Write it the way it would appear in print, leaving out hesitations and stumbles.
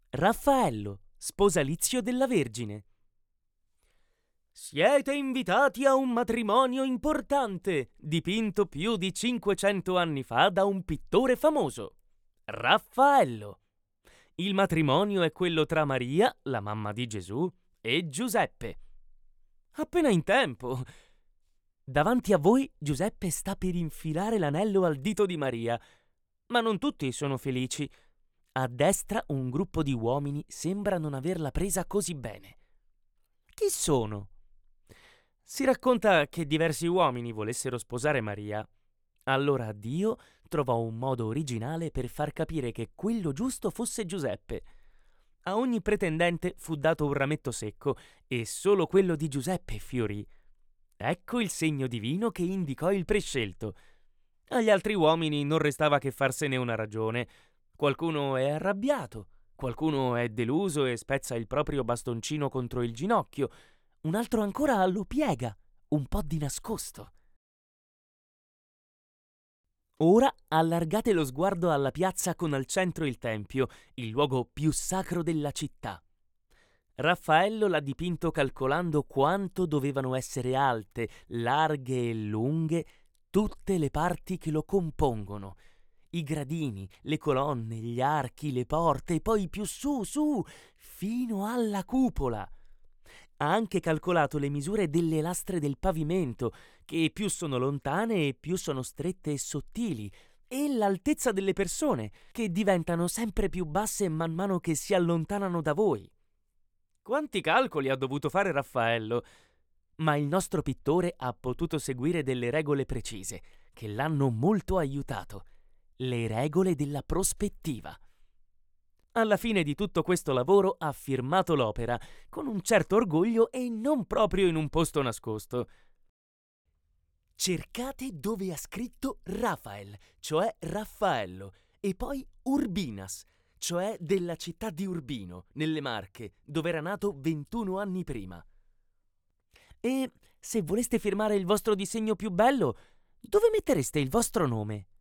Raffaello, sposalizio della Vergine. Siete invitati a un matrimonio importante, dipinto più di 500 anni fa da un pittore famoso, Raffaello. Il matrimonio è quello tra Maria, la mamma di Gesù, e Giuseppe. Appena in tempo. Davanti a voi Giuseppe sta per infilare l'anello al dito di Maria, ma non tutti sono felici. A destra un gruppo di uomini sembra non averla presa così bene. Chi sono? Si racconta che diversi uomini volessero sposare Maria. Allora Dio trovò un modo originale per far capire che quello giusto fosse Giuseppe. A ogni pretendente fu dato un rametto secco e solo quello di Giuseppe fiorì. Ecco il segno divino che indicò il prescelto. Agli altri uomini non restava che farsene una ragione. Qualcuno è arrabbiato, qualcuno è deluso e spezza il proprio bastoncino contro il ginocchio, un altro ancora lo piega, un po' di nascosto. Ora allargate lo sguardo alla piazza con al centro il tempio, il luogo più sacro della città. Raffaello l'ha dipinto calcolando quanto dovevano essere alte, larghe e lunghe tutte le parti che lo compongono. I gradini, le colonne, gli archi, le porte e poi più su, fino alla cupola. Ha anche calcolato le misure delle lastre del pavimento, che più sono lontane e più sono strette e sottili, e l'altezza delle persone, che diventano sempre più basse man mano che si allontanano da voi. Quanti calcoli ha dovuto fare Raffaello? Ma il nostro pittore ha potuto seguire delle regole precise, che l'hanno molto aiutato. Le regole della prospettiva. Alla fine di tutto questo lavoro ha firmato l'opera, con un certo orgoglio e non proprio in un posto nascosto. Cercate dove ha scritto Rafael, cioè Raffaello, e poi Urbinas, cioè della città di Urbino, nelle Marche, dove era nato 21 anni prima. E se voleste firmare il vostro disegno più bello, dove mettereste il vostro nome?